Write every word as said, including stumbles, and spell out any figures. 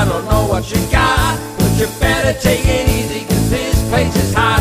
I don't know what you got, but you better take it easy, cause this place is hot.